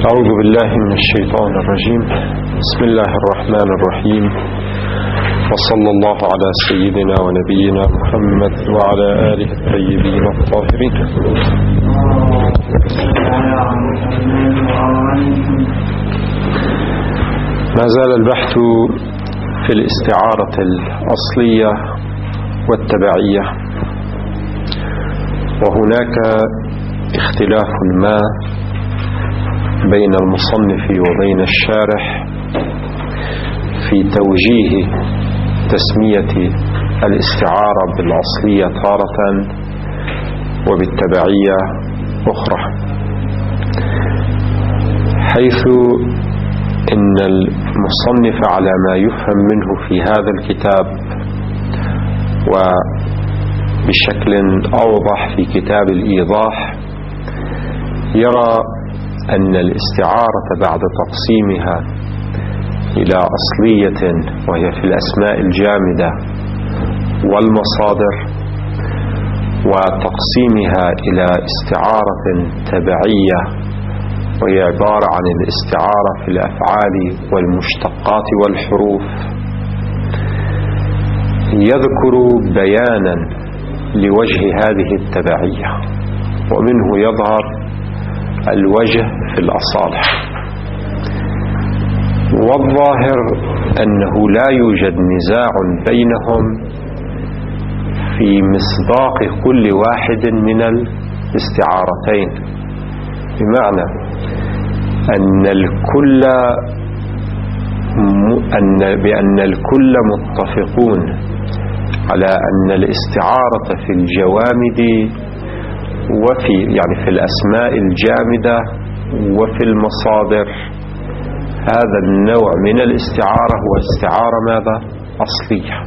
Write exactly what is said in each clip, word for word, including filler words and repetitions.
أعوذ بالله من الشيطان الرجيم. بسم الله الرحمن الرحيم، وصلى الله على سيدنا ونبينا محمد وعلى آله الطيبين الطاهرين. ما زال البحث في الاستعارة الأصلية والتبعية، وهناك اختلاف ما بين المصنف وبين الشارح في توجيه تسمية الاستعارة بالأصلية تارة وبالتبعية أخرى، حيث إن المصنف على ما يفهم منه في هذا الكتاب وبشكل أوضح في كتاب الإيضاح يرى أن الاستعارة بعد تقسيمها إلى أصلية وهي في الأسماء الجامدة والمصادر، وتقسيمها إلى استعارة تبعية وهي عبارة عن الاستعارة في الأفعال والمشتقات والحروف، يذكر بيانا لوجه هذه التبعية، ومنه يظهر الوجه في الأصالح. والظاهر أنه لا يوجد نزاع بينهم في مصداق كل واحد من الاستعارتين، بمعنى أن الكل أن بأن الكل متفقون على أن الاستعارة في الجوامد وفي يعني في الأسماء الجامدة وفي المصادر هذا النوع من الاستعارة هو استعارة ماذا؟ أصلية.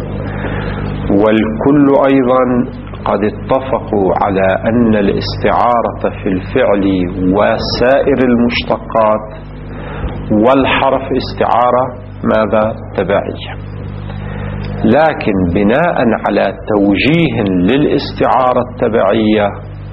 والكل أيضا قد اتفقوا على أن الاستعارة في الفعل وسائر المشتقات والحرف استعارة ماذا؟ تبعية. لكن بناء على توجيه للاستعارة التبعية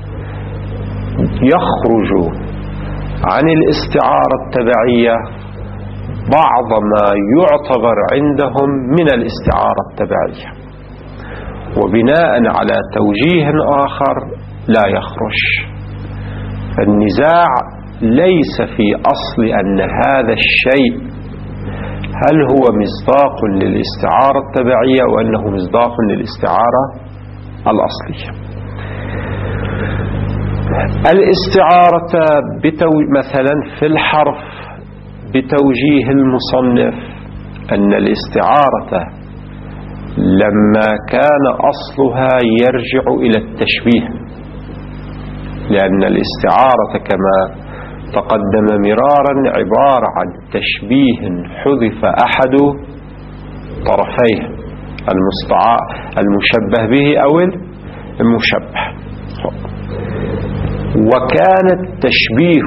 يخرج عن الاستعارة التبعية بعض ما يعتبر عندهم من الاستعارة التبعية، وبناء على توجيه آخر لا يخرج. فالنزاع ليس في أصل أن هذا الشيء هل هو مصداق للاستعارة التبعية وأنه مصداق للاستعارة الأصلية. الاستعارة بتو... مثلا في الحرف بتوجيه المصنف أن الاستعارة لما كان أصلها يرجع إلى التشبيه، لأن الاستعارة كما تقدم مرارا عبارة عن تشبيه حذف أحد طرفيه المشبه به أو المشبه، وكان التشبيه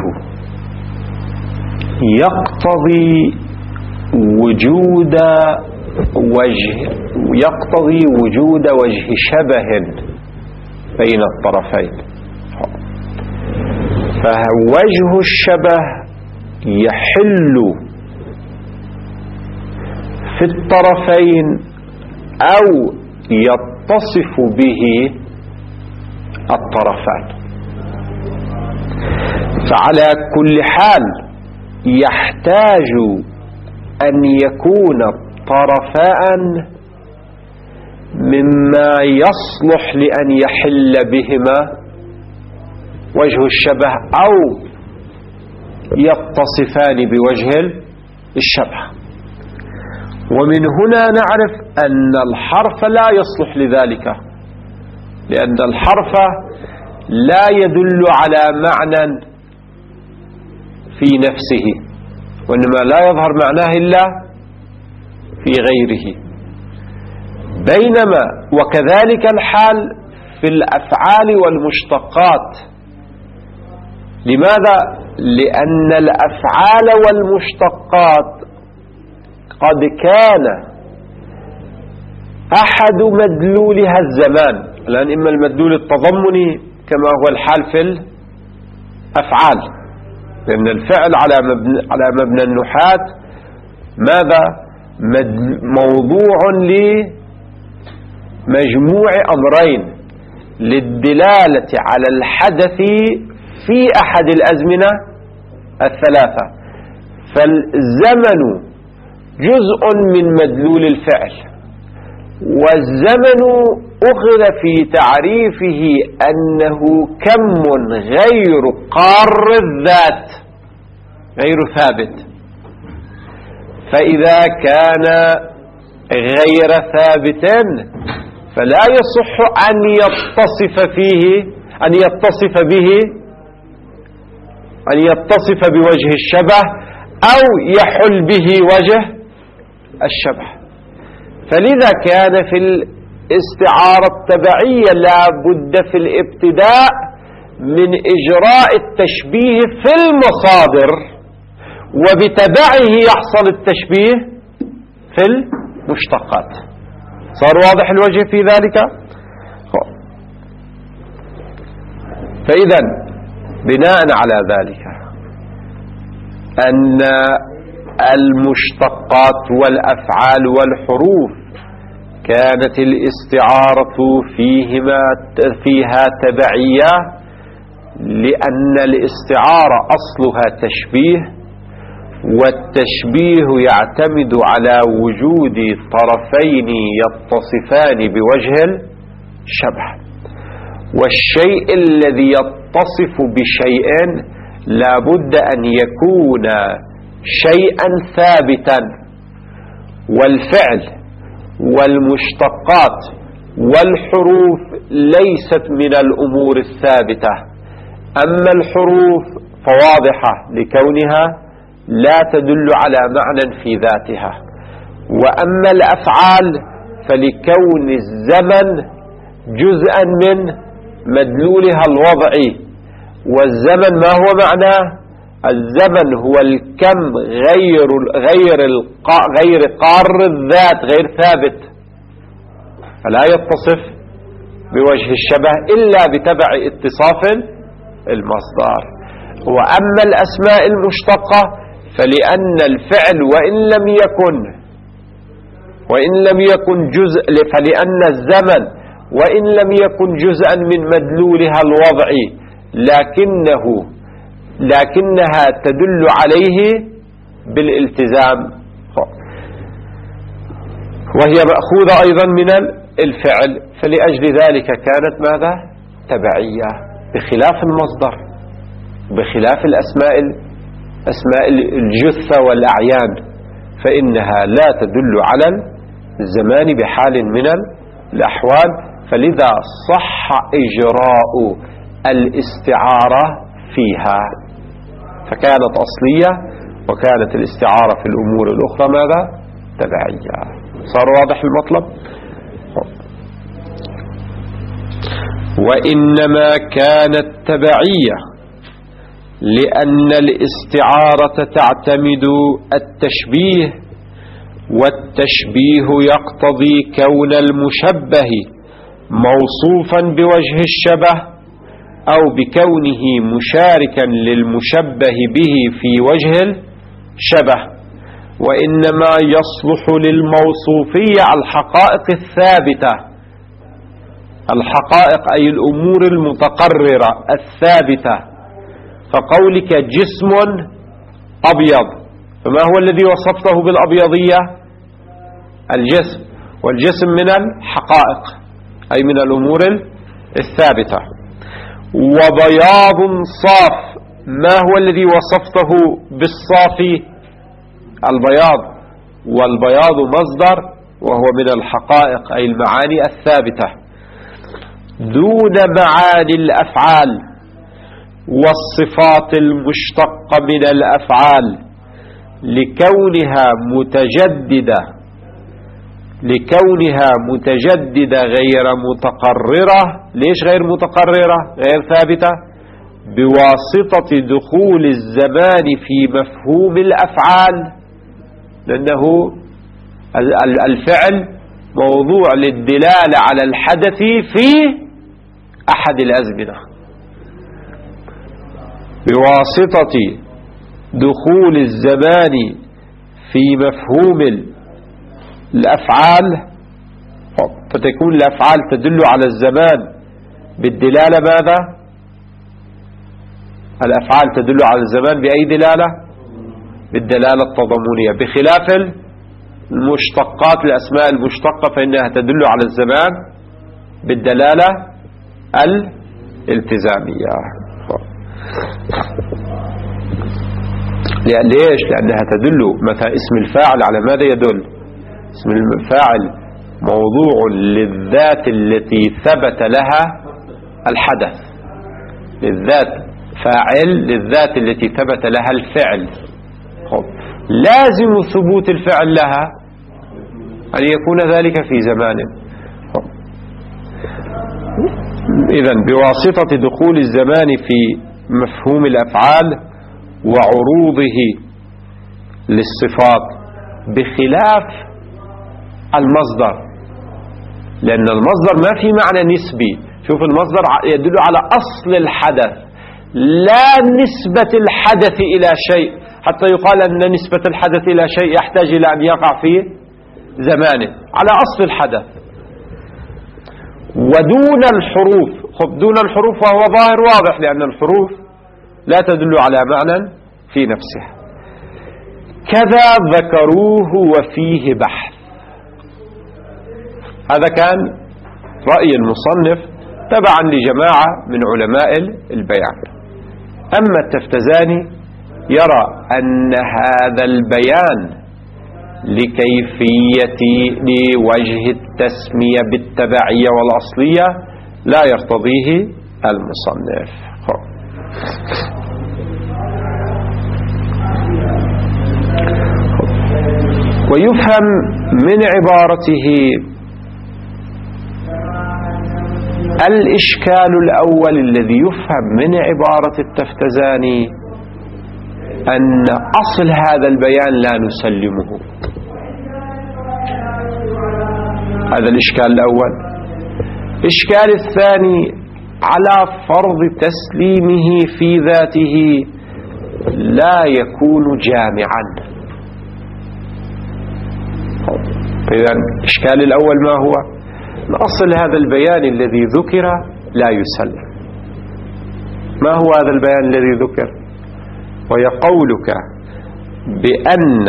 يقتضي وجود وجه يقتضي وجود وجه شبه بين الطرفين، فوجه الشبه يحل في الطرفين أو يتصف به الطرفان. فعلى كل حال يحتاج أن يكون الطرفان مما يصلح لأن يحل بهما وجه الشبه أو يتصفان بوجه الشبه. ومن هنا نعرف أن الحرف لا يصلح لذلك، لأن الحرف لا يدل على معنى في نفسه، وإنما لا يظهر معناه إلا في غيره. بينما وكذلك الحال في الأفعال والمشتقات. لماذا؟ لأن الأفعال والمشتقات قد كان أحد مدلولها الزمان، الآن إما المدلول التضمني كما هو الحال في الأفعال، لأن الفعل على مبنى, على مبنى النحاة ماذا؟ موضوع لمجموع أمرين للدلالة على الحدث في أحد الأزمنة الثلاثة. فالزمن جزء من مدلول الفعل، والزمن أخذ في تعريفه أنه كم غير قار الذات غير ثابت. فإذا كان غير ثابت فلا يصح أن يتصف فيه أن يتصف به أن يتصف بوجه الشبه أو يحل به وجه الشبه. فلذا كان في الاستعارة التبعية لا بد في الابتداء من إجراء التشبيه في المصادر، وبتبعه يحصل التشبيه في المشتقات. صار واضح الوجه في ذلك؟ فإذا بناء على ذلك أن المشتقات والأفعال والحروف كانت الاستعارة فيهما فيها تبعية، لأن الاستعارة أصلها تشبيه، والتشبيه يعتمد على وجود طرفين يتصفان بوجه الشبه. والشيء الذي يتصف بشيء لا بد أن يكون شيئا ثابتا، والفعل والمشتقات والحروف ليست من الأمور الثابتة. أما الحروف فواضحة لكونها لا تدل على معنى في ذاتها، وأما الأفعال فلكون الزمن جزءا من مدلولها الوضعي. والزمن ما هو معناه؟ الزمن هو الكم غير غير غير قار الذات غير ثابت، فلا يتصف بوجه الشبه إلا بتبع اتصاف المصدر. وأما الأسماء المشتقة فلأن الفعل وإن لم يكن وإن لم يكن جزء فلأن الزمن وإن لم يكن جزءا من مدلولها الوضعي لكنه لكنها تدل عليه بالالتزام، وهي مأخوذة أيضا من الفعل. فلأجل ذلك كانت ماذا؟ تبعية، بخلاف المصدر، بخلاف الأسماء أسماء الجثة والأعيان، فإنها لا تدل على الزمان بحال من الأحوال. فلذا صح إجراء الاستعارة فيها، فكانت أصلية، وكانت الاستعارة في الأمور الأخرى ماذا؟ تبعية. صار واضح المطلب؟ وإنما كانت تبعية لأن الاستعارة تعتمد التشبيه، والتشبيه يقتضي كون المشبه موصوفا بوجه الشبه أو بكونه مشاركا للمشبه به في وجه الشبه. وإنما يصلح للموصوفية الحقائق الثابتة، الحقائق أي الأمور المتقررة الثابتة. فقولك جسم أبيض، فما هو الذي وصفته بالأبيضية؟ الجسم، والجسم من الحقائق أي من الأمور الثابتة. وبياض صاف، ما هو الذي وصفته بالصافي؟ البياض، والبياض مصدر وهو من الحقائق أي المعاني الثابتة، دون معاني الأفعال والصفات المشتقة من الأفعال، لكونها متجددة لكونها متجددة غير متقررة. ليش غير متقررة غير ثابتة؟ بواسطة دخول الزمان في مفهوم الأفعال، لأنه الفعل موضوع للدلالة على الحدث في أحد الأزمنة، بواسطة دخول الزمان في مفهوم الأفعال، فتكون الأفعال تدل على الزمان بالدلالة ماذا؟ الأفعال تدل على الزمان بأي دلالة؟ بالدلالة التضامنية، بخلاف المشتقات الأسماء المشتقة فإنها تدل على الزمان بالدلالة الالتزامية. ليش؟ لأنها تدل مثلا اسم الفاعل على ماذا يدل؟ اسم الفاعل موضوع للذات التي ثبت لها الحدث، للذات فاعل للذات التي ثبت لها الفعل. لازم ثبوت الفعل لها أن يكون ذلك في زمان. إذن بواسطة دخول الزمان في مفهوم الأفعال وعروضه للصفات بخلاف المصدر، لأن المصدر ما في معنى نسبي. شوف المصدر يدل على أصل الحدث لا نسبة الحدث إلى شيء، حتى يقال أن نسبة الحدث إلى شيء يحتاج إلى أن يقع في زمانه، على أصل الحدث. ودون الحروف، خب دون الحروف وهو ظاهر واضح، لأن الحروف لا تدل على معنى في نفسها. كذا ذكروه وفيه بحث. هذا كان رأي المصنف تبعا لجماعة من علماء البيان. أما التفتزاني يرى أن هذا البيان لكيفية لوجه التسمية بالتبعية والأصلية لا يرتضيه المصنف. ويفهم من عبارته الإشكال الأول الذي يفهم من عبارة التفتزاني أن أصل هذا البيان لا نسلمه. هذا الإشكال الأول. الإشكال الثاني على فرض تسليمه في ذاته لا يكون جامعا. إذن الإشكال الأول ما هو؟ أصل هذا البيان الذي ذكر لا يسلم. ما هو هذا البيان الذي ذكر؟ وهي قولك بأن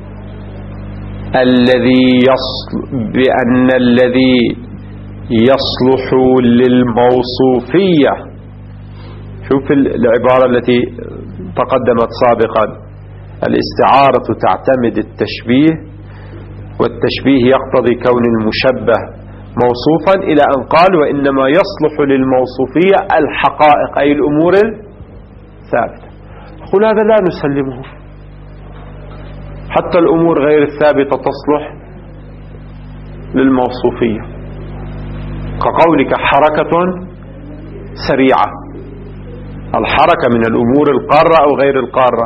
الذي يصل بأن الذي يصلح للموصوفية. شوف العبارة التي تقدمت سابقا، الاستعارة تعتمد التشبيه، والتشبيه يقتضي كون المشبه موصوفا، إلى أن قال وإنما يصلح للموصوفية الحقائق أي الأمور الثابتة. قل هذا لا نسلمه، حتى الأمور غير الثابتة تصلح للموصوفية، كقولك حركة سريعة. الحركة من الأمور القارة أو غير القارة؟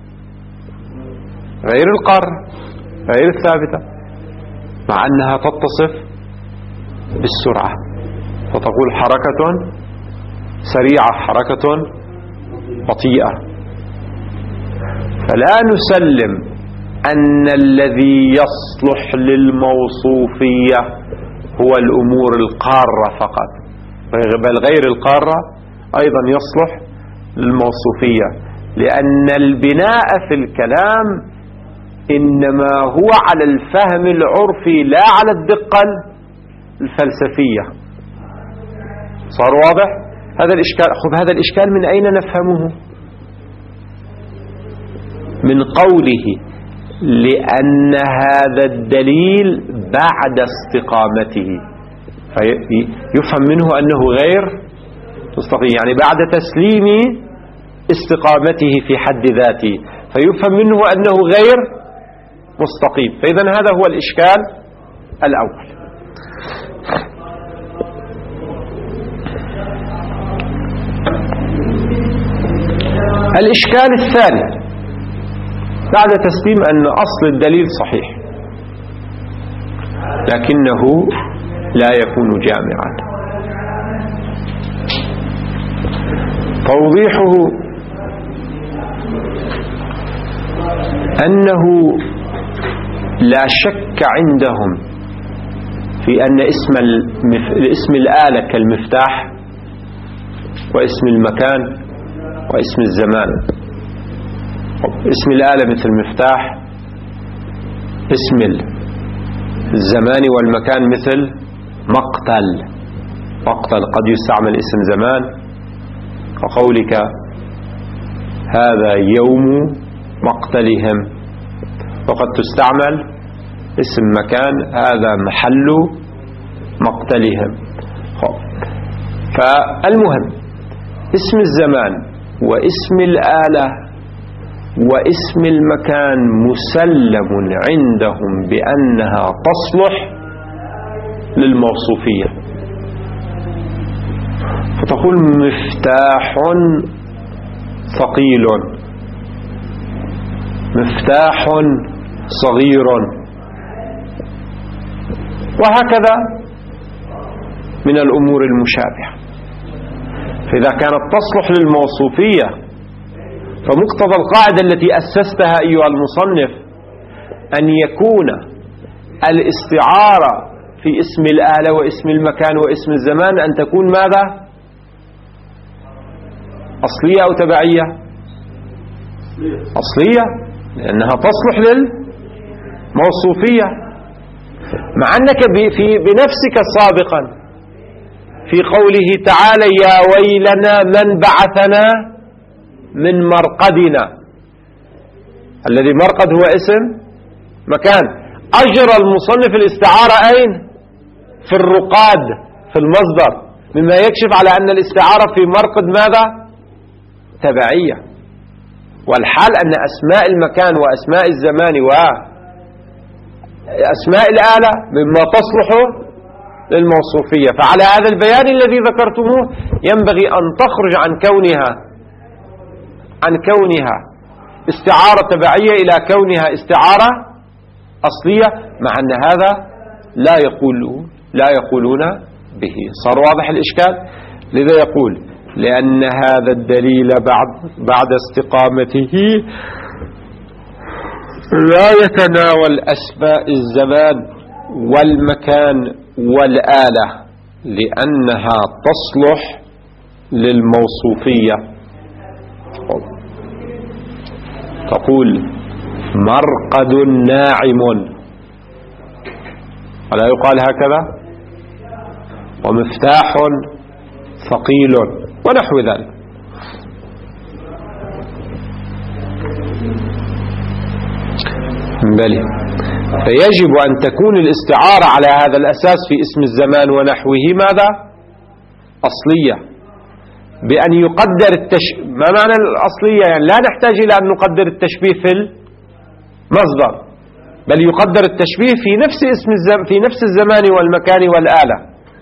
غير القارة، غير الثابتة، مع أنها تتصف بالسرعة، فتقول حركة سريعة، حركة بطيئة. فلا نسلم أن الذي يصلح للموصوفية هو الأمور القارة فقط، بل غير القارة أيضا يصلح للموصوفية، لأن البناء في الكلام إنما هو على الفهم العرفي لا على الدقة الفلسفية. صار واضح هذا الإشكال؟ خذ هذا الإشكال من أين نفهمه؟ من قوله لأن هذا الدليل بعد استقامته، فيفهم منه أنه غير مستقيم، يعني بعد تسليم استقامته في حد ذاته، فيفهم منه أنه غير مستقيم. فإذا هذا هو الإشكال الأول. الإشكال الثاني بعد تسليم أن أصل الدليل صحيح لكنه لا يكون جامعا. توضيحه أنه لا شك عندهم في أن اسم اسم الآلة كالمفتاح واسم المكان واسم الزمان. اسم الآلة مثل المفتاح، اسم الزمان والمكان مثل مقتل. مقتل قد يستعمل اسم زمان، وقولك هذا يوم مقتلهم، وقد تستعمل اسم مكان هذا محل مقتلهم. فالمهم اسم الزمان واسم الآلة واسم المكان مسلم عندهم بأنها تصلح للموصوفية. فتقول مفتاح ثقيل، مفتاح صغير، وهكذا من الأمور المشابهة. فإذا كانت تصلح للموصوفية فمقتضى القاعدة التي أسستها أيها المصنف أن يكون الاستعارة في اسم الآلة واسم المكان واسم الزمان أن تكون ماذا؟ أصلية أو تبعية؟ أصلية، لأنها تصلح للموصوفية. مع أنك في بنفسك سابقا في قوله تعالى يا ويلنا من بعثنا من مرقدنا، الذي مرقد هو اسم مكان. أجرى المصنف الاستعارة أين؟ في الرقاد في المصدر، مما يكشف على أن الاستعارة في مرقد ماذا؟ تبعية. والحال أن أسماء المكان وأسماء الزمان وأسماء الآلة مما تصلح للموصوفية. فعلى هذا البيان الذي ذكرتموه ينبغي أن تخرج عن كونها عن كونها استعارة تبعية إلى كونها استعارة أصلية، مع أن هذا لا يقول لا يقولون به. صار واضح الإشكال؟ لذا يقول لأن هذا الدليل بعد بعد استقامته لا يتناول أسماء الزمان والمكان والآلة، لأنها تصلح للموصوفية. تقول مرقد ناعم، ولا يقال هكذا؟ ومفتاح ثقيل ونحو ذلك. بل فيجب أن تكون الاستعارة على هذا الأساس في اسم الزمان ونحوه ماذا؟ أصلية، بأن يقدر التشبيه. ما معنى الأصلية؟ يعني لا نحتاج إلى أن نقدر التشبيه في المصدر، بل يقدر التشبيه في نفس اسم الزم في نفس الزمان والمكان والآلة.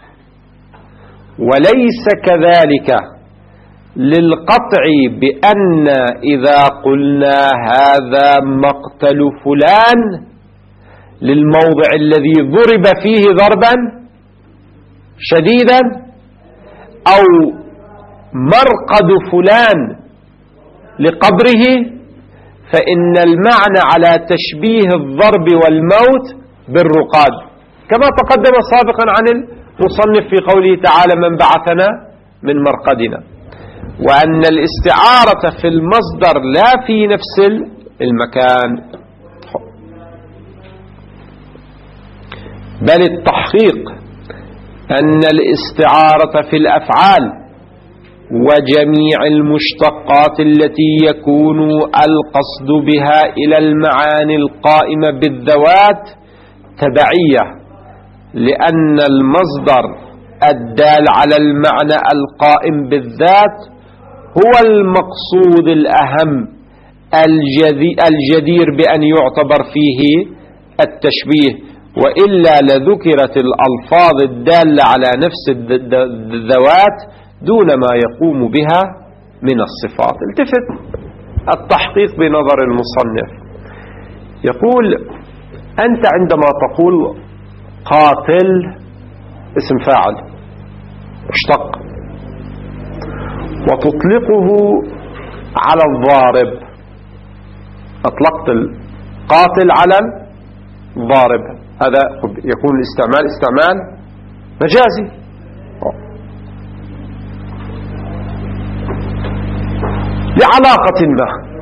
وليس كذلك للقطع بأن إذا قلنا هذا مقتل فلان للموضع الذي ضرب فيه ضربا شديدا، أو مرقد فلان لقبره، فإن المعنى على تشبيه الضرب والموت بالرقاد، كما تقدم سابقا عن المصنف في قوله تعالى من بعثنا من مرقدنا. وأن الاستعارة في المصدر لا في نفس المكان، بل التحقيق أن الاستعارة في الأفعال وجميع المشتقات التي يكون القصد بها إلى المعاني القائمة بالذوات تبعية، لأن المصدر الدال على المعنى القائم بالذات هو المقصود الأهم الجدير بأن يعتبر فيه التشبيه، وإلا لذكرت الألفاظ الدالة على نفس الذوات دون ما يقوم بها من الصفات. التفت التحقيق بنظر المصنف، يقول أنت عندما تقول قاتل اسم فاعل مشتق وتطلقه على الضارب، أطلقت قاتل على الضارب، هذا يكون الاستعمال استعمال مجازي. لعلاقة ما.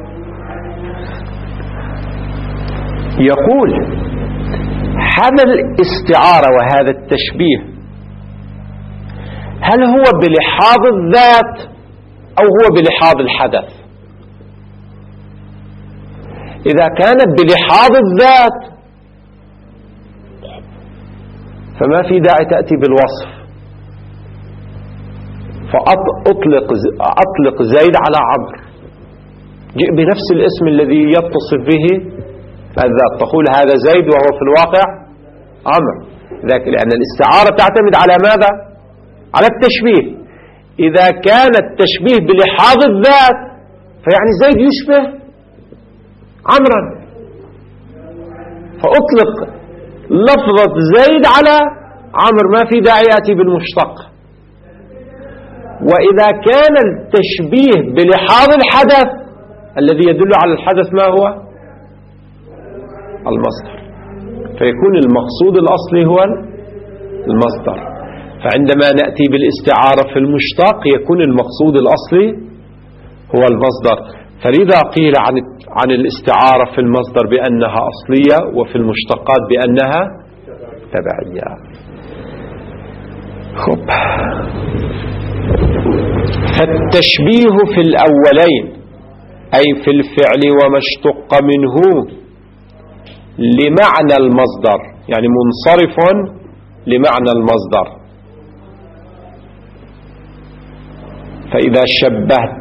يقول هذا الاستعارة وهذا التشبيه هل هو بلحاظ الذات أو هو بلحاظ الحدث؟ إذا كانت بلحاظ الذات فما في داعي تأتي بالوصف، فأطلق أطلق زيد على عمرو، جئ بنفس الاسم الذي يتصف به الذات، تقول هذا زيد وهو في الواقع عمرو، لأن الاستعارة تعتمد على ماذا؟ على التشبيه. إذا كان التشبيه بلحاظ الذات فيعني زيد يشبه عمرا، فأطلق لفظة زيد على عمرو، ما في داعي يأتي بالمشتق. وإذا كان التشبيه بلحاظ الحدث الذي يدل على الحدث ما هو؟ المصدر، فيكون المقصود الأصلي هو المصدر. فعندما نأتي بالاستعارة في المشتق يكون المقصود الأصلي هو المصدر. فلذا قيل عن عن الاستعارة في المصدر بأنها أصلية وفي المشتقات بأنها تبعية. خب. فالتشبيه في الأولين أي في الفعل وما اشتق منه لمعنى المصدر، يعني منصرف لمعنى المصدر. فإذا شبهت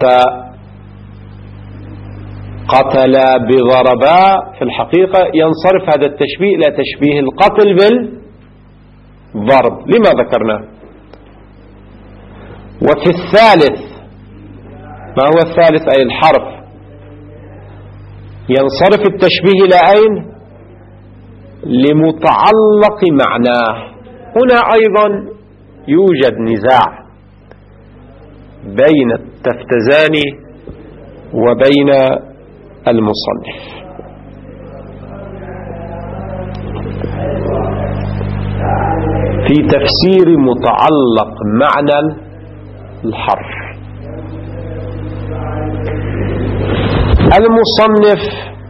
قتل بضربا في الحقيقة ينصرف هذا التشبيه إلى تشبيه القتل بالضرب لما ذكرناه. وفي الثالث، ما هو الثالث؟ أي الحرف، ينصرف التشبيه إلى أين؟ لمتعلق معناه. هنا أيضا يوجد نزاع بين التفتزاني وبين المصنف. في تفسير متعلق معنى الحرف. المصنف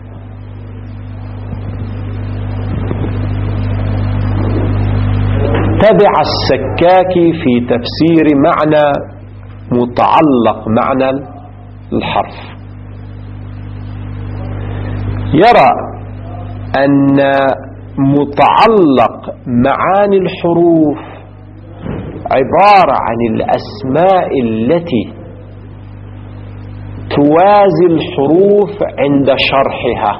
تبع السكاكي في تفسير معنى متعلق معنى الحرف، يرى أن متعلق معاني الحروف عبارة عن الأسماء التي توازي الحروف عند شرحها.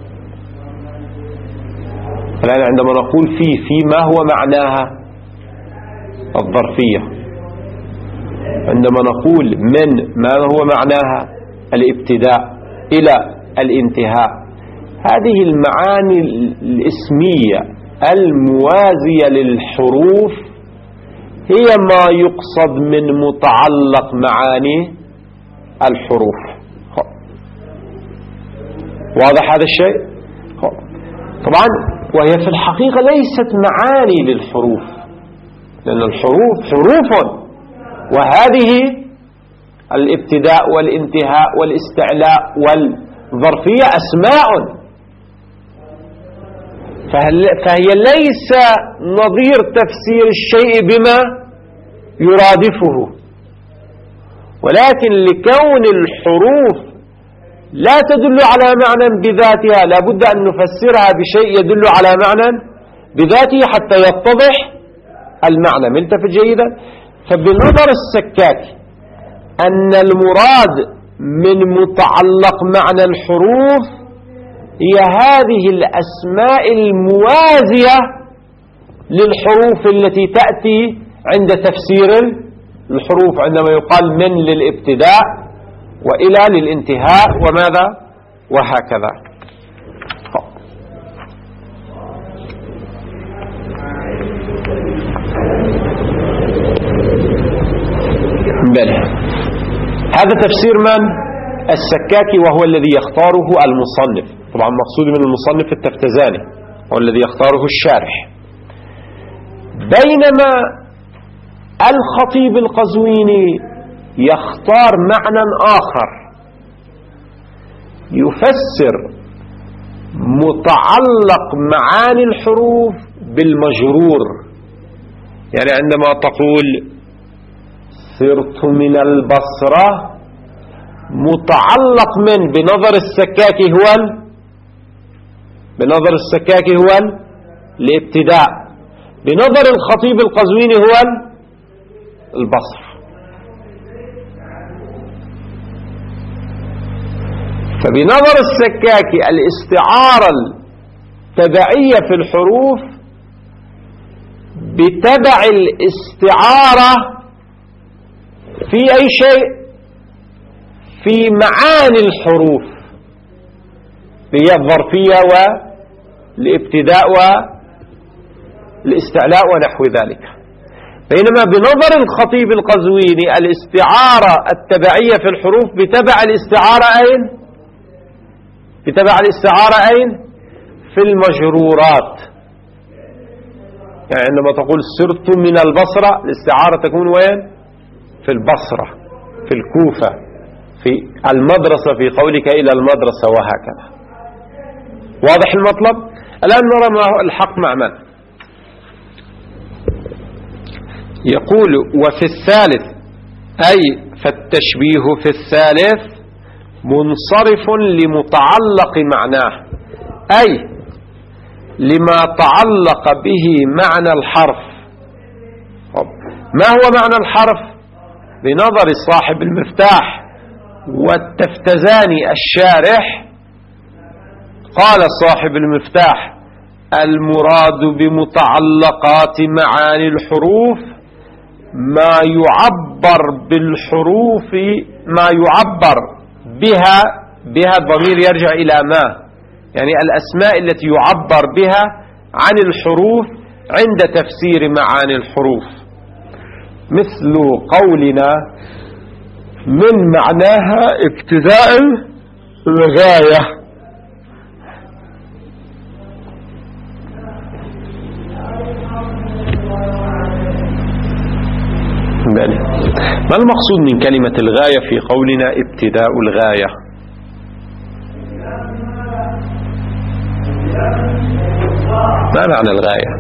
الآن عندما نقول في في ما هو معناها؟ الظرفية. عندما نقول من ما هو معناها؟ الابتداء إلى الانتهاء. هذه المعاني الاسمية الموازية للحروف هي ما يقصد من متعلق معاني الحروف. واضح هذا الشيء؟ طبعا وهي في الحقيقة ليست معاني للحروف، لأن الحروف حروف، وهذه الابتداء والانتهاء والاستعلاء والظرفية أسماء، فهي ليس نظير تفسير الشيء بما يرادفه، ولكن لكون الحروف لا تدل على معنى بذاتها لابد أن نفسرها بشيء يدل على معنى بذاته حتى يتضح المعنى. ملتفت جيدا؟ فبنظر السكاكي أن المراد من متعلق معنى الحروف هي هذه الأسماء الموازية للحروف التي تأتي عند تفسير الحروف، عندما يقال من للابتداء وإلى للانتهاء وماذا وهكذا. بلى هذا تفسير من؟ السكاكي وهو الذي يختاره المصنف، طبعا مقصود من المصنف التفتزاني هو الذي يختاره الشارح. بينما الخطيب القزويني يختار معنى آخر يفسر متعلق معاني الحروف بالمجرور. يعني عندما تقول سرت من البصرة، متعلق من بنظر السكاكي هو ال... بنظر السكاكي هو ال... الابتداء، بنظر الخطيب القزويني هو ال... البصر. فبنظر السكاكي الاستعارة التبعية في الحروف بتبع الاستعارة في أي شيء في معاني الحروف، هي الظرفية والابتداء والاستعلاء ونحو ذلك. بينما بنظر الخطيب القزويني الاستعارة التبعية في الحروف بتبع الاستعارة أين؟ بتبع الاستعارة أين؟ في المجرورات. يعني عندما تقول سرت من البصرة، الاستعارة تكون وين؟ في البصرة، في الكوفة، في المدرسة، في قولك إلى المدرسة، وهكذا. واضح المطلب؟ الآن نرى ما هو الحق مع من. يقول وفي الثالث، أي فالتشبيه في الثالث منصرف لمتعلق معناه، أي لما تعلق به معنى الحرف. ما هو معنى الحرف؟ بنظر صاحب المفتاح والتفتزاني الشارح، قال صاحب المفتاح: المراد بمتعلقات معاني الحروف ما يعبر بالحروف، ما يعبر بها بها الضمير يرجع إلى ما، يعني الأسماء التي يعبر بها عن الحروف عند تفسير معاني الحروف، مثل قولنا من معناها ابتداء الغاية. ما المقصود من كلمة الغاية في قولنا ابتداء الغاية؟ ما معنى الغاية؟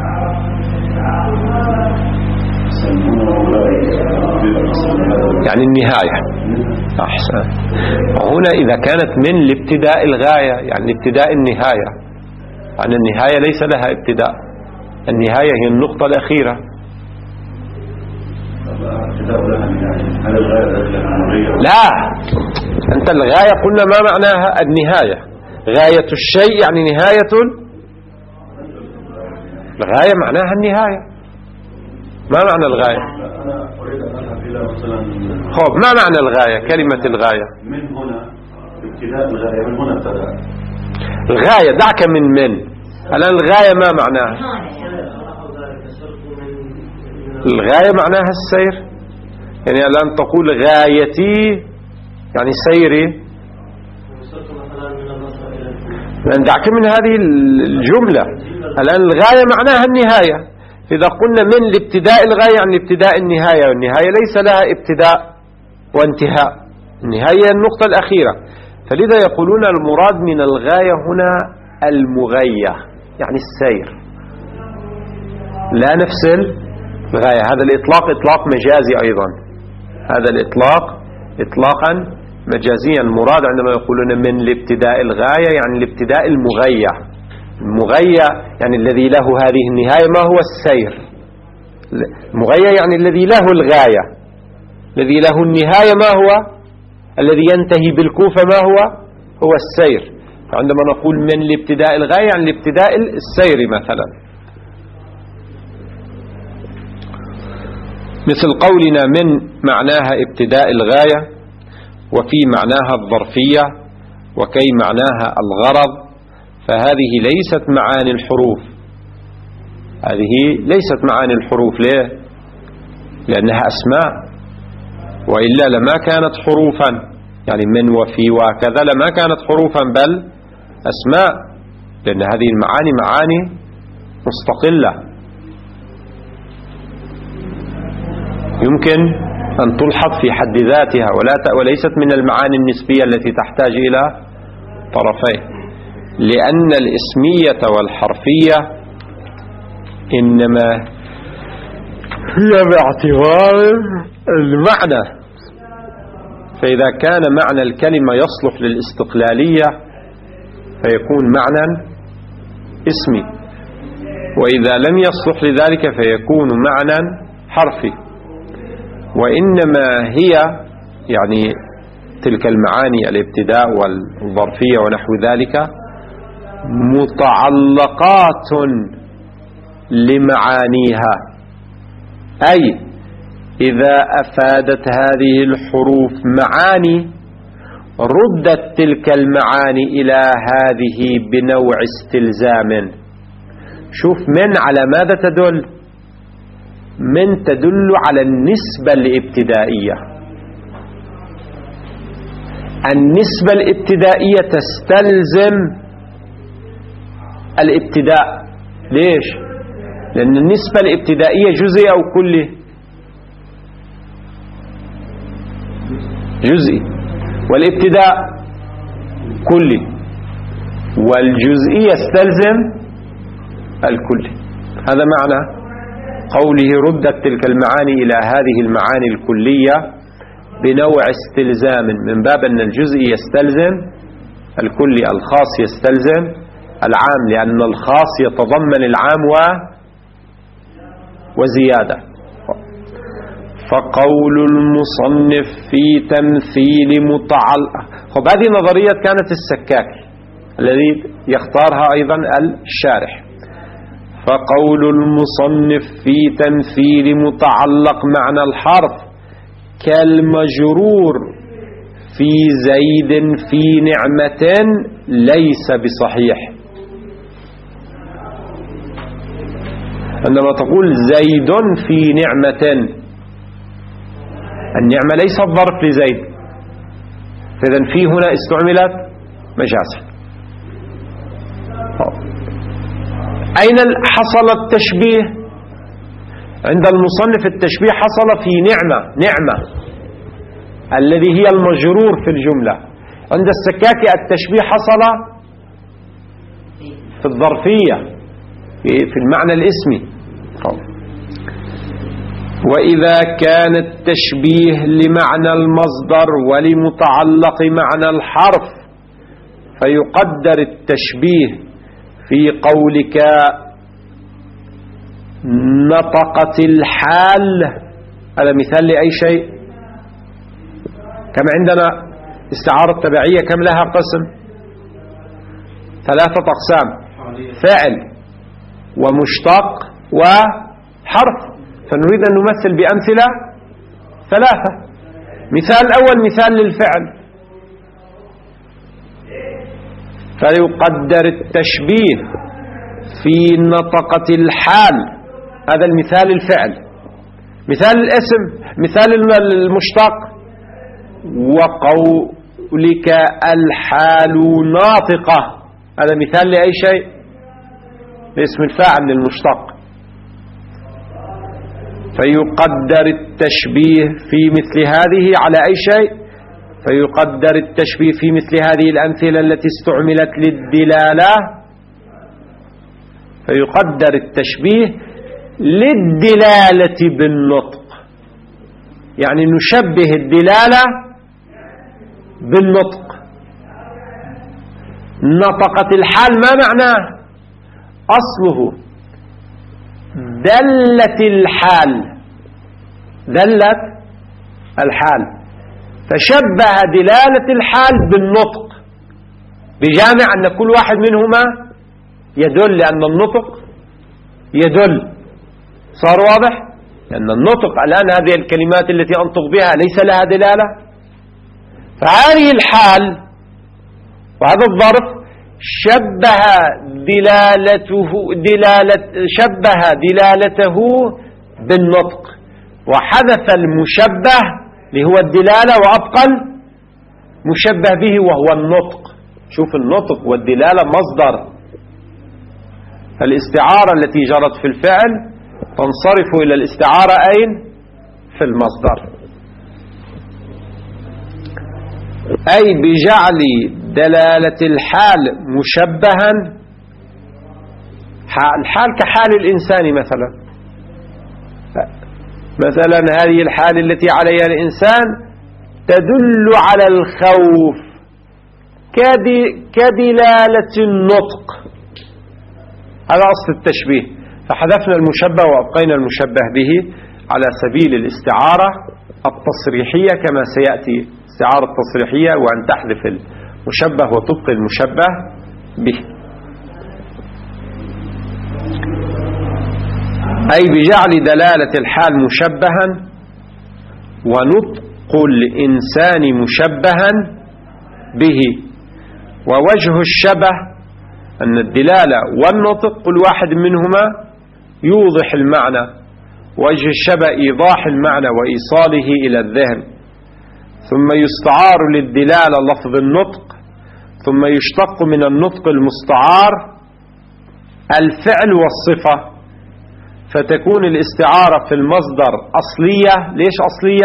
يعني النهاية. أحسن. هنا إذا كانت من الابتداء الغاية يعني ابتداء النهاية، يعني النهاية ليس لها ابتداء، النهاية هي النقطة الأخيرة. لا، أنت الغاية قلنا ما معناها النهاية، غاية الشيء يعني نهاية، الغاية معناها النهاية. ما معنى الغاية؟ خب ما معنى الغاية؟ كلمة الغاية من هنا ابتداء الغاية، من هنا ابتداء الغاية. دعك من من الآن الغاية ما معناها؟ الغاية معناها السير، يعني الآن تقول غايتي يعني سيري، لأن دعك من هذه الجملة. الآن الغاية معناها النهاية، إذا قلنا من الابتداء الغاية يعني ابتداء النهاية، والنهاية ليس لها ابتداء وانتهاء، النهاية النقطة الأخيرة. فلذا يقولون المراد من الغاية هنا المغاية، يعني السير، لا نفس الغاية. هذا الإطلاق إطلاق مجازي أيضا، هذا الإطلاق إطلاقا مجازيا. المراد عندما يقولون من الابتداء الغاية يعني الابتداء المغاية، المغاية يعني الذي له هذه النهاية. ما هو السير؟ المغاية يعني الذي له الغاية، الذي له النهاية. ما هو الذي ينتهي بالكوفة؟ ما هو هو السير. فعندما نقول من الابتداء الغاية يعني الابتداء السير مثلا، مثل قولنا من معناها ابتداء الغاية، وفي معناها الظرفية، وكي معناها الغرض. فهذه ليست معاني الحروف، هذه ليست معاني الحروف. ليه؟ لأنها أسماء، وإلا لما كانت حروفا. يعني من وفي وكذا لما كانت حروفا بل أسماء، لأن هذه المعاني معاني مستقلة يمكن أن تلحظ في حد ذاتها ولا وليست من المعاني النسبية التي تحتاج إلى طرفين، لأن الاسمية والحرفية إنما هي باعتبار المعنى، فإذا كان معنى الكلمة يصلح للاستقلالية فيكون معنى اسمي، وإذا لم يصلح لذلك فيكون معنى حرفي. وإنما هي يعني تلك المعاني الابتداء والظرفية ونحو ذلك متعلقات لمعانيها، أي إذا أفادت هذه الحروف معاني ردت تلك المعاني إلى هذه بنوع استلزام. شوف من على ماذا تدل؟ من تدل على النسبة الابتدائية. النسبة الابتدائية تستلزم الابتداء. ليش؟ لأن النسبة الابتدائية جزئي أو كلي؟ جزئي، والابتداء كلي، والجزئي يستلزم الكلي. هذا معنى قوله ردت تلك المعاني إلى هذه المعاني الكلية بنوع استلزام، من باب أن الجزئي يستلزم الكلي، الخاص يستلزم العام، لأن الخاص يتضمن العام و وزيادة. فقول المصنف في تمثيل متعلق، خب هذه نظرية كانت السكاكي الذي يختارها أيضا الشارح. فقول المصنف في تمثيل متعلق معنى الحرف كالمجرور في زيد في نعمة ليس بصحيح. عندما تقول زيد في نعمة، النعمة ليست ظرف لزيد، فإذا في هنا استعملت مجازا. أين حصل التشبيه؟ عند المصنف التشبيه حصل في نعمة، نعمة الذي هي المجرور في الجملة. عند السكاكي التشبيه حصل في الظرفية، في المعنى الاسمي. وإذا كان التشبيه لمعنى المصدر ولمتعلق معنى الحرف فيقدر التشبيه في قولك نطقت الحال، هذا مثال لأي شيء. كم عندنا استعارة تبعية كم لها قسم؟ ثلاثة أقسام: فعل ومشتق وحرف. فنريد أن نمثل بأمثلة ثلاثة. مثال الأول مثال للفعل، فيقدر التشبيه في نطقة الحال، هذا المثال الفعل. مثال الاسم، مثال المشتق، وقولك الحال ناطقة، هذا مثال لأي شيء؟ لاسم الفاعل للمشتق. فيقدر التشبيه في مثل هذه على أي شيء؟ فيقدر التشبيه في مثل هذه الأمثلة التي استعملت للدلالة، فيقدر التشبيه للدلالة بالنطق، يعني نشبه الدلالة بالنطق. نطقت الحال ما معناه؟ أصله دلت الحال، دلت الحال، فشبه دلالة الحال بالنطق بجامع أن كل واحد منهما يدل، لأن النطق يدل. صار واضح؟ لأن النطق الآن هذه الكلمات التي أنطق بها ليس لها دلالة، فهذه الحال وهذا الظرف شبه دلالته دلالة شبه دلالته بالنطق، وحذف المشبه اللي هو الدلالة وأبقى مشبه به وهو النطق. شوف النطق والدلالة مصدر، الاستعارة التي جرت في الفعل تنصرف إلى الاستعارة أين؟ في المصدر. أي بجعل دلالة الحال مشبها، الحال كحال الإنسان مثلا، مثلا هذه الحال التي عليها الإنسان تدل على الخوف كدلالة النطق، هذا أصل التشبيه. فحذفنا المشبه وأبقينا المشبه به على سبيل الاستعارة التصريحية كما سيأتي استعارة تصريحية، وأن تحذف المشبه وتبقي المشبه به. أي بجعل دلالة الحال مشبها ونطق الإنسان مشبها به. ووجه الشبه أن الدلالة والنطق كل واحد منهما يوضح المعنى، وجه الشبه إيضاح المعنى وإيصاله إلى الذهن، ثم يستعار للدلالة لفظ النطق، ثم يشتق من النطق المستعار الفعل والصفة، فتكون الاستعارة في المصدر أصلية. ليش أصلية؟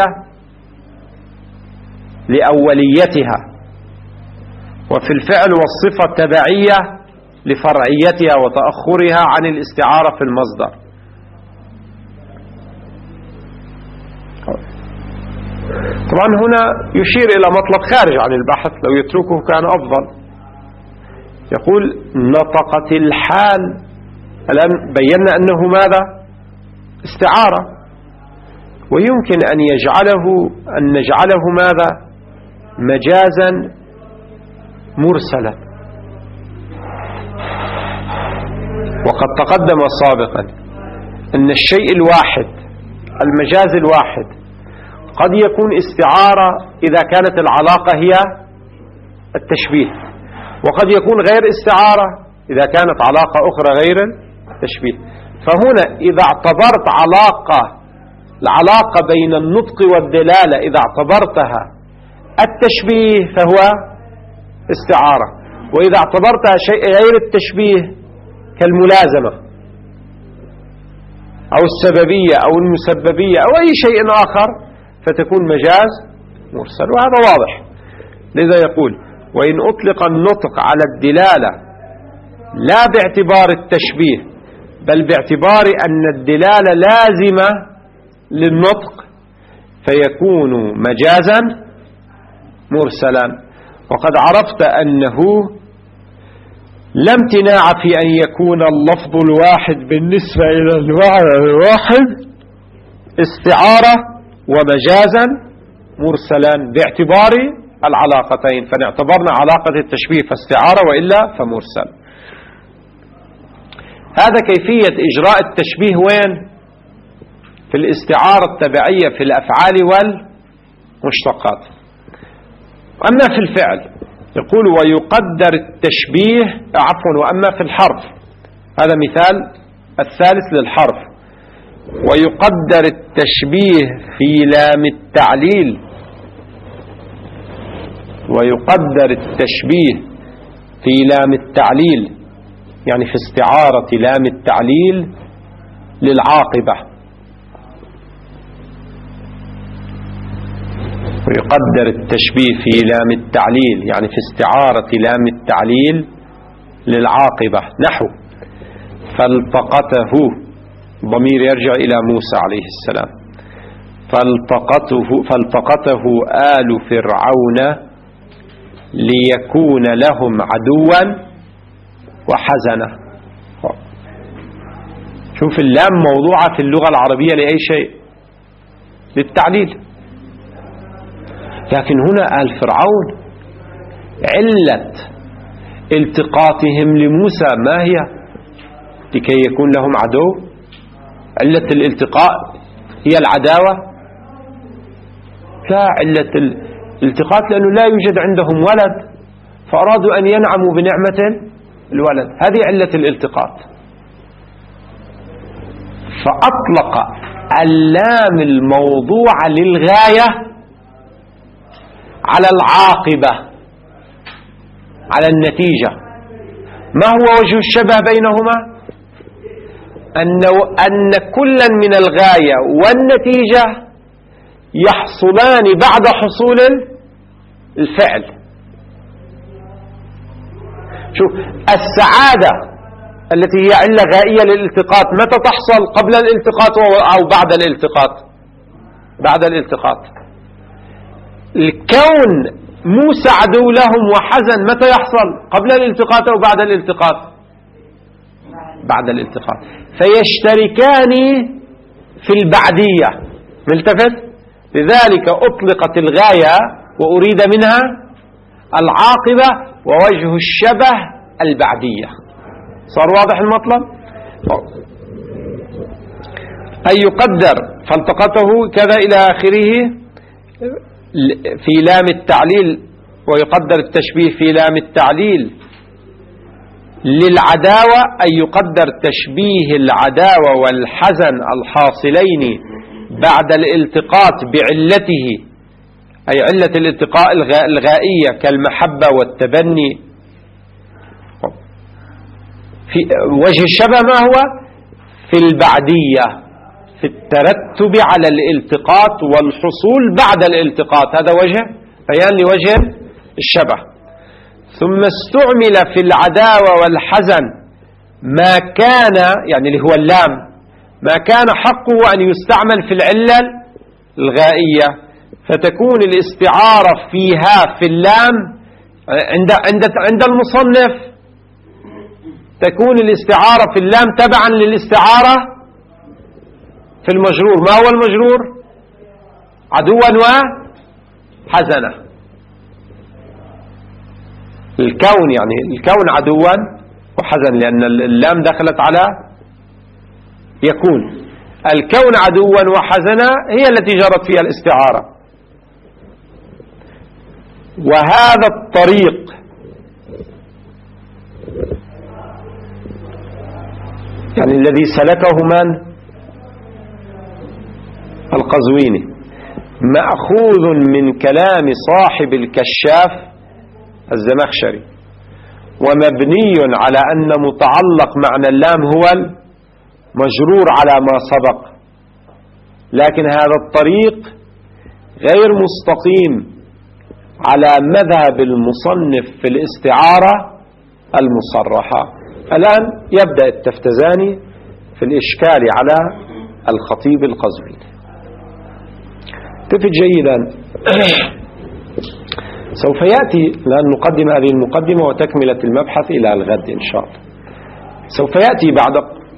لأوليتها، وفي الفعل والصفة تبعية لفرعيتها وتأخرها عن الاستعارة في المصدر. طبعا هنا يشير إلى مطلب خارج عن البحث، لو يتركه كان أفضل. يقول نطقت الحال، الآن بينا أنه ماذا؟ استعارة، ويمكن أن يجعله أن نجعله ماذا؟ مجازا مرسلا. وقد تقدم سابقا أن الشيء الواحد، المجاز الواحد، قد يكون استعارة إذا كانت العلاقة هي التشبيه، وقد يكون غير استعارة إذا كانت علاقة أخرى غير التشبيه. فهنا إذا اعتبرت علاقة العلاقة بين النطق والدلالة إذا اعتبرتها التشبيه فهو استعارة، وإذا اعتبرتها شيء غير التشبيه كالملازمة أو السببية أو المسببية أو أي شيء آخر فتكون مجاز مرسل، وهذا واضح. لذا يقول وإن أطلق النطق على الدلالة لا باعتبار التشبيه بل باعتبار أن الدلالة لازمة للنطق فيكون مجازا مرسلا. وقد عرفت أنه لا امتناع في أن يكون اللفظ الواحد بالنسبة إلى المعنى الواحد استعارة ومجازا مرسلا باعتبار العلاقتين، فنعتبرنا علاقة التشبيه فاستعارة وإلا فمرسل. هذا كيفية إجراء التشبيه وين؟ في الاستعارة التبعية في الأفعال والمشتقات. أما في الفعل يقول ويقدر التشبيه عفوا وأما في الحرف، هذا مثال الثالث للحرف، ويقدر التشبيه في لام التعليل، ويقدر التشبيه في لام التعليل يعني في استعارة لام التعليل للعاقبة، ويقدر التشبيه في لام التعليل يعني في استعارة لام التعليل للعاقبة. نحو فالتقته، ضمير يرجع إلى موسى عليه السلام، فالتقته, فالتقته آل فرعون ليكون لهم عدوا وحزنة. شوف اللام موضوعة في اللغة العربية لأي شيء، للتعليل، لكن هنا آل فرعون علة التقاطهم لموسى ما هي؟ لكي يكون لهم عدو. علة الالتقاء هي العداوة؟ لا، علة الالتقاء لأنه لا يوجد عندهم ولد فأرادوا أن ينعموا بنعمة الولد، هذه علة الالتقاط. فأطلق اللام الموضوع للغاية على العاقبة، على النتيجة. ما هو وجه الشبه بينهما؟ أن أن كلا من الغاية والنتيجة يحصلان بعد حصول الفعل. شوف، السعادة التي هي علة غائية للالتقاط متى تحصل؟ قبل الالتقاط أو بعد الالتقاط؟ بعد الالتقاط. الكون موسى عدو لهم وحزن متى يحصل؟ قبل الالتقاط أو بعد الالتقاط؟ بعد الالتقاط. فيشتركان في البعدية. ملتفت؟ لذلك أطلقت الغاية وأريد منها العاقبة، ووجه الشبه البعدية. صار واضح المطلب؟ أي يقدر فالتقطه كذا إلى آخره في لام التعليل، ويقدر التشبيه في لام التعليل للعداوة، أي يقدر تشبيه العداوة والحزن الحاصلين بعد الالتقاط بعلته، أي علة الالتقاء الغائية كالمحبة والتبني. في وجه الشبه ما هو؟ في البعدية، في الترتب على الالتقاط والحصول بعد الالتقاط. هذا وجه بيان لوجه الشبه. ثم استعمل في العداوة والحزن ما كان، يعني اللي هو اللام، ما كان حقه أن يستعمل في العلة الغائية، فتكون الاستعارة فيها في اللام عند عند عند المصنف تكون الاستعارة في اللام تبعا للاستعارة في المجرور. ما هو المجرور؟ عدوا وحزنا. الكون يعني الكون عدوا وحزن، لأن اللام دخلت على يكون. الكون عدوا وحزنا هي التي جرت فيها الاستعارة. وهذا الطريق يعني الذي سلكه من؟ القزويني، مأخوذ من كلام صاحب الكشاف الزمخشري، ومبني على أن متعلق معنى اللام هو المجرور على ما سبق. لكن هذا الطريق غير مستقيم على مذهب المصنف في الاستعارة المصرحة. الآن يبدأ التفتزاني في الإشكال على الخطيب القزويني. تفت جيدا. سوف يأتي الآن نقدم هذه المقدمة وتكملة المبحث إلى الغد إن شاء الله. سوف يأتي بعد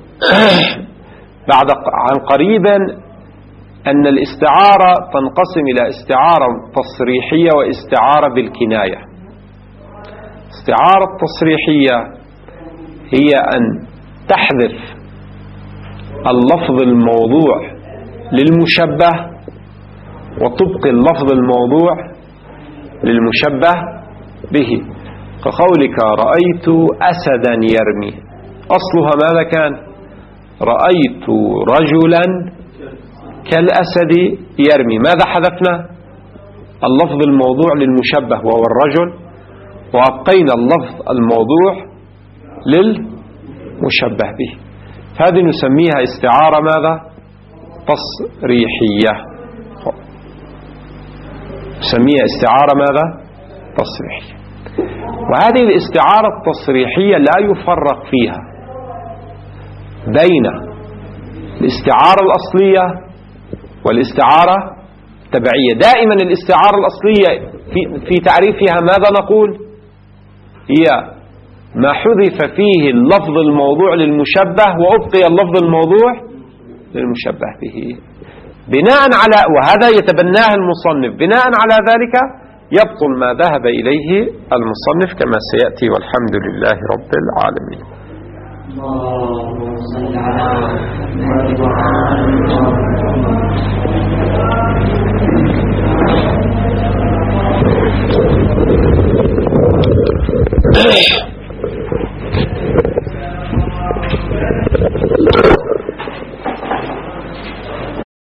بعد عن قريب أن الاستعارة تنقسم إلى استعارة تصريحية واستعارة بالكناية. استعارة تصريحية هي أن تحذف اللفظ الموضوع للمشبه وتبقي اللفظ الموضوع للمشبه به، كقولك رأيت أسدا يرمي، أصلها ماذا كان؟ رأيت رجلا كالأسد يرمي. ماذا حذفنا؟ اللفظ الموضوع للمشبه وهو الرجل، وأبقينا اللفظ الموضوع للمشبه به. هذه نسميها استعارة ماذا؟ تصريحية. نسميها استعارة ماذا؟ تصريحية. وهذه الاستعارة التصريحية لا يفرق فيها بين الاستعارة الأصلية والاستعارة التبعية. دائما الاستعارة الأصلية في, في تعريفها ماذا نقول؟ هي ما حذف فيه اللفظ الموضوع للمشبه وأبقي اللفظ الموضوع للمشبه به. بناء على، وهذا يتبناه المصنف، بناء على ذلك يبطل ما ذهب إليه المصنف كما سيأتي، والحمد لله رب العالمين. اللهم صل على محمد وعلى آله